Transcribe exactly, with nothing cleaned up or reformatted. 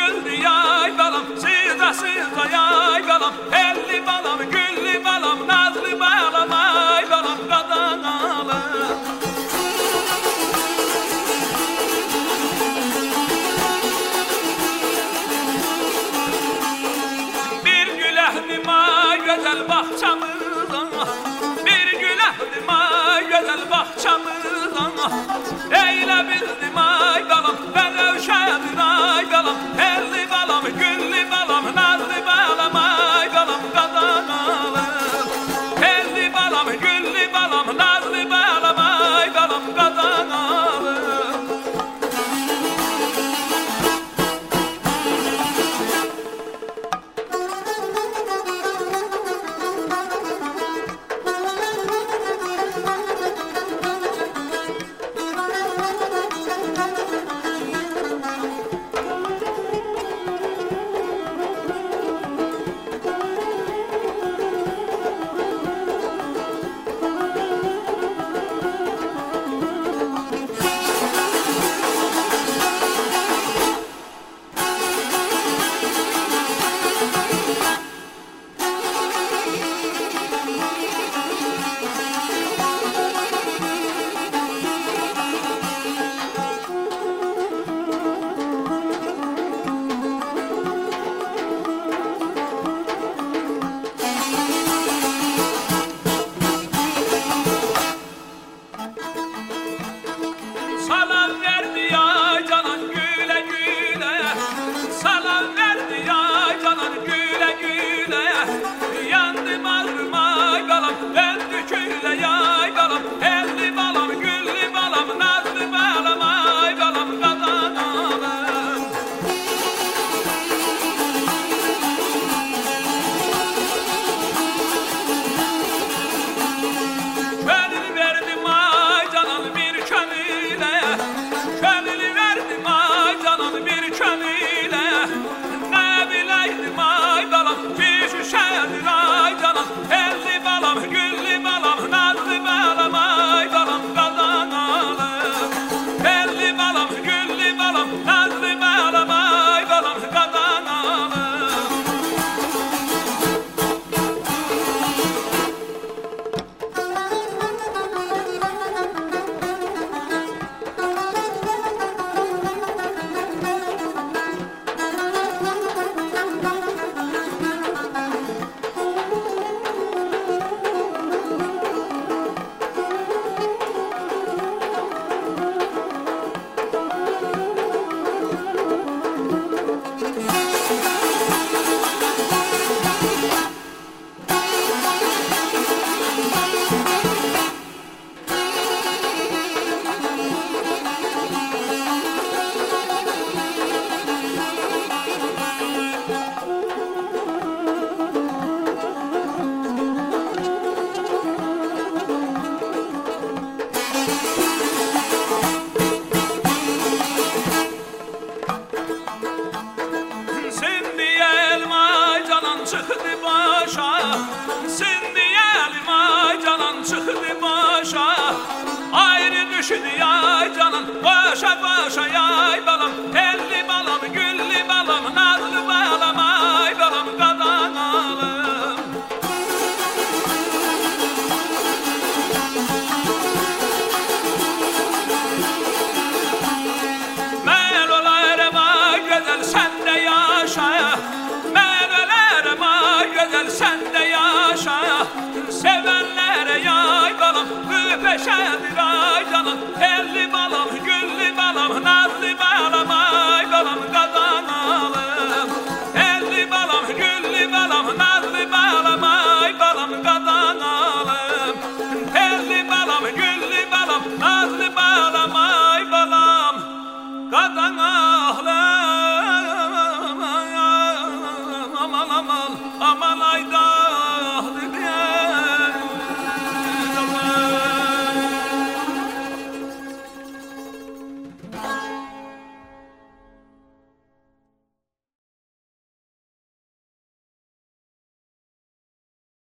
güldü yay balam, sızda sızda yay balam, elli balam, güllü balam, nazlı balam, ay balam, kadan alım. Bir güləhdim ay gözəl bağçamızdan, bir güləhdim ay gözəl bağçamızdan, eylə bildim ay balam, ben övşədir ay balam, elli balam, güllü balam, nazlı balam, ay balam, qadan alım. Elli balam, güllü balam, nazlı balam, ay balam, qadan alım. Salam verdi ya canan güle güle, salam verdi ya canan güle güle, yandım ağrım ay balam, döndü küle yay balam, elli balam, güllü balam, nazlı balam, ay balam, qadan alım. Könül verdim ay canan bir könüle, könül verdim ay canan bir könüle, ne bileydim ay balam, bir şişedir ay canan, elli balam, güllü balam, nazlı balam, ay balam, qadan alım. Elli balam, güllü balam, nazlı balam, ay balam, qadan alım. Sindi elma canan çıktı başa, sindi elma canan çıktı başa, ayrı düştü yay canan, başa başa yay balam, elli balam, güllü balam, nazlı balam, ay balam, qadan alım. Mən olarım ay gözəl səndə yaşa, mən ölərəm ay gözəl səndə yaşa, sevənlərə yay balam, öpəşədir ay canan, elli balam,